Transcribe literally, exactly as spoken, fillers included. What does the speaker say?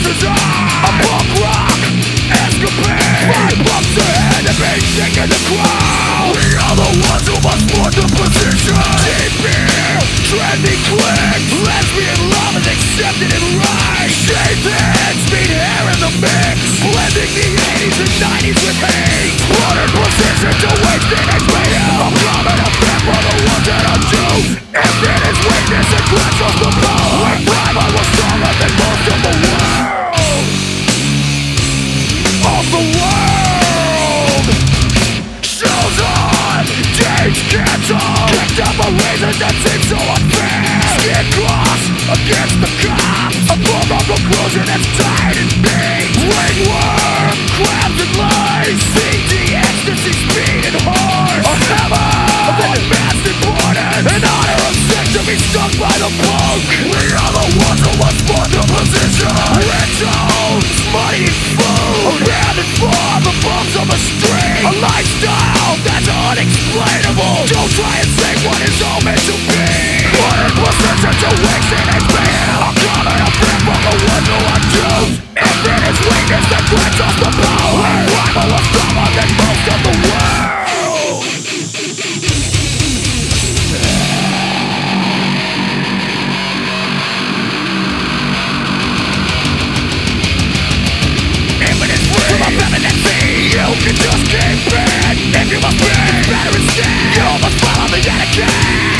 is on a punk rock escapade. Five bumps ahead and be shaking the crowd. We are the ones who must put the position. Deep beer, trendy clicks, lesbian love is accepted and right. Shaved heads, meet hair in the mix, blending the eighties and nineties with hate. Put in position to waste it and pay out. I'm coming up back for the ones that are due. Infinite is weakness and clutch of the power. When rival was stronger than most of the world. Of the world. Shows on, dates canceled. Picked up a reason that seems so unfair. Skin cross against the cops. A foregone conclusion that's tied in me. Ringworm, crabs and lies. C D, ecstasy, speed and horse. A hammer, avoid mass important. An honor of sick to be stuck by the punk. We are the ones who must put the position. Rituals, money and food. Abandoned for the bumps of a street. A lifestyle that's unexplainable. Don't try and say what is all meant to be. Put in position to waste it and fail. I'm coming up here for the ones who are doomed. Infinite is weakness that grants us the power. Rival is stronger than most of the world. You can just keep it. If you must be, it's better instead. You must follow the etiquette.